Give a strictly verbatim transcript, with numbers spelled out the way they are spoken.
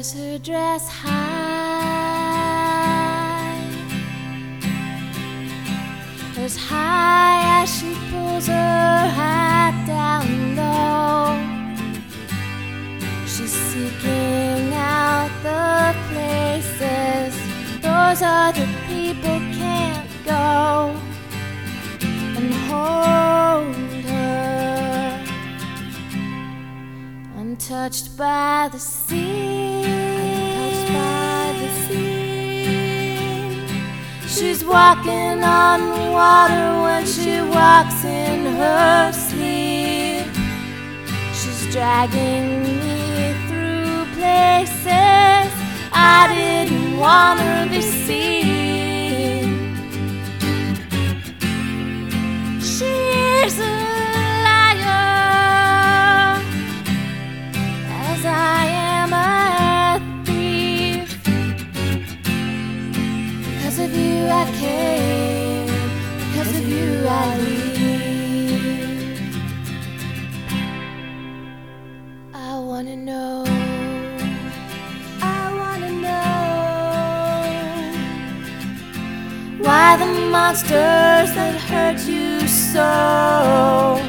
wears her dress high, as high as she pulls her hat down low. She's seeking out the places those other people can't go, and hold her, untouched by the sea, untouched by the sea. She's walking on water when she walks in her sleep. She's dragging me through places I didn't want her to see. She's a liar, as I am a thief. Because of you I came, because of you I leave. I wanna know, I wanna know why the monsters that hurt you so